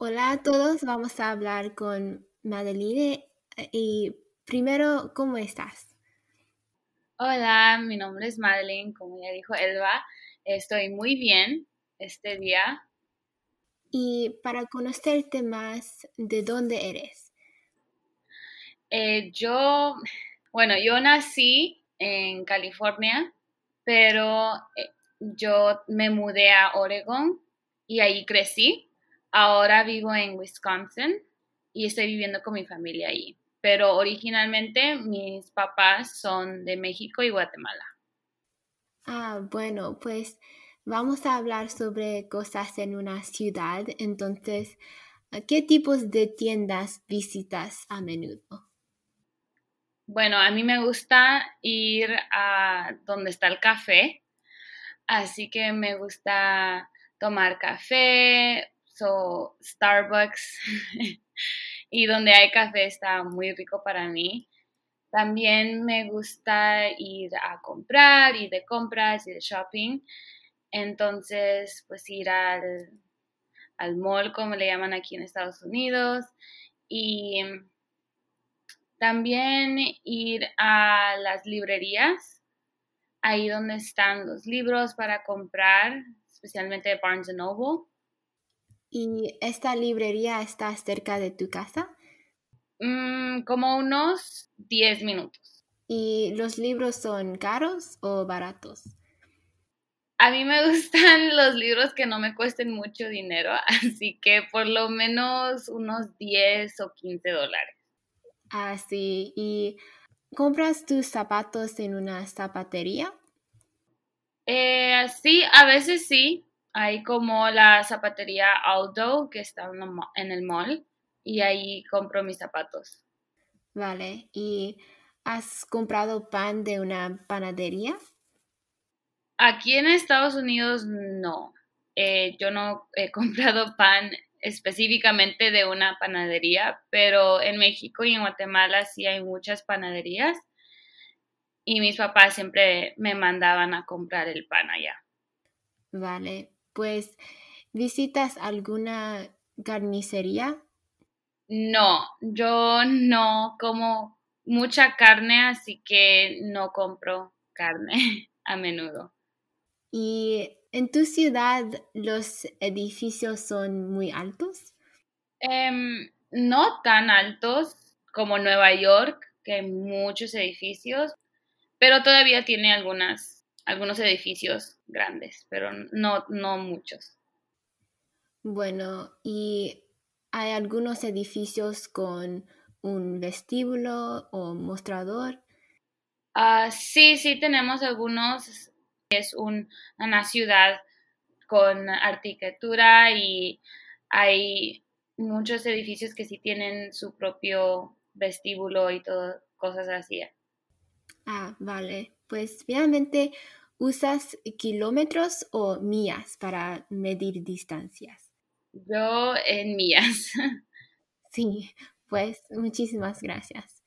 Hola a todos, vamos a hablar con Madeline y primero, ¿cómo estás? Hola, mi nombre es Madeline, como ya dijo Elba, estoy muy bien este día. Y para conocerte más, ¿de dónde eres? Yo, bueno, yo nací en California, pero yo me mudé a Oregon y ahí crecí. Ahora vivo en Wisconsin y estoy viviendo con mi familia ahí. Pero originalmente mis papás son de México y Guatemala. Bueno, pues vamos a hablar sobre cosas en una ciudad, entonces, ¿qué tipos de tiendas visitas a menudo? Bueno, a mí me gusta ir a donde está el café, así que me gusta tomar café, Starbucks, y donde hay café está muy rico para mí. También me gusta ir a comprar y de compras y de shopping. Entonces, pues ir al mall, como le llaman aquí en Estados Unidos, y también ir a las librerías, ahí donde están los libros para comprar, especialmente de Barnes Noble. ¿Y esta librería está cerca de tu casa? Como unos 10 minutos. ¿Y los libros son caros o baratos? A mí me gustan los libros que no me cuesten mucho dinero, así que por lo menos unos 10 o $15. Sí, ¿y compras tus zapatos en una zapatería? Sí, a veces sí. Hay como la zapatería Aldo que está en el mall y ahí compro mis zapatos. Vale. ¿Y has comprado pan de una panadería? Aquí en Estados Unidos no. Yo no he comprado pan específicamente de una panadería, pero en México y en Guatemala sí hay muchas panaderías y mis papás siempre me mandaban a comprar el pan allá. Vale. Pues, ¿visitas alguna carnicería? No, yo no como mucha carne, así que no compro carne a menudo. ¿Y en tu ciudad los edificios son muy altos? No tan altos como Nueva York, que hay muchos edificios, pero todavía tiene algunos edificios grandes, pero no muchos. Bueno, ¿y hay algunos edificios con un vestíbulo o mostrador? Sí, sí, tenemos algunos. Es una ciudad con arquitectura y hay muchos edificios que sí tienen su propio vestíbulo y todo, cosas así. Vale. Pues finalmente, ¿usas kilómetros o millas para medir distancias? Yo en millas. Sí, pues muchísimas gracias.